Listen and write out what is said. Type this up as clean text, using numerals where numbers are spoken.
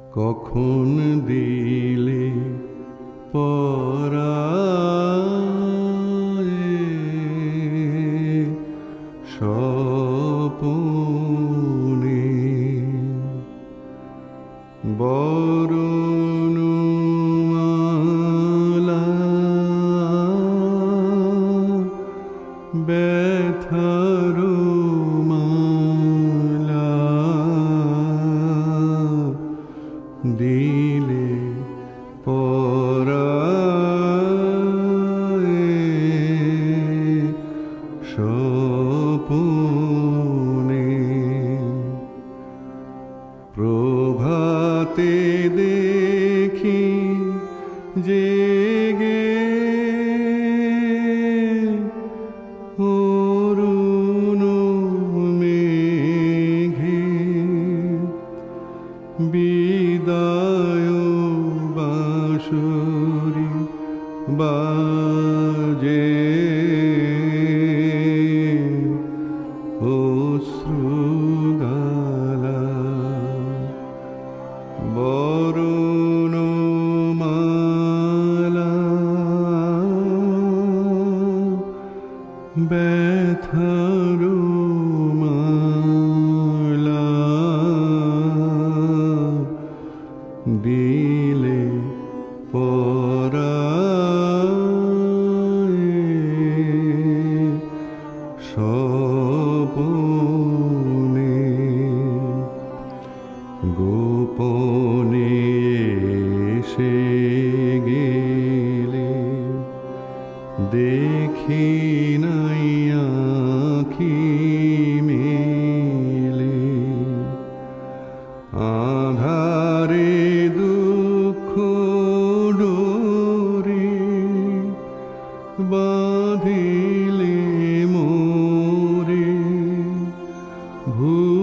কখন দিলে পরায়ে স্বপনে বরণমালা ব্যথার মালা দিলে পরায়ে স্বপনে প্রভাতে দেখি জেগে অরুণ মেঘে বিদায় বাঁশরি বাজে অশ্রুগালা বরণমালা ব্যথার মালা দিলে পরায়ে স্বপনে গোপনে এসে গেলে দেখি নাই আঁখি মেলে আধারে দুঃখ ডোরে বাঁধিলে মোরে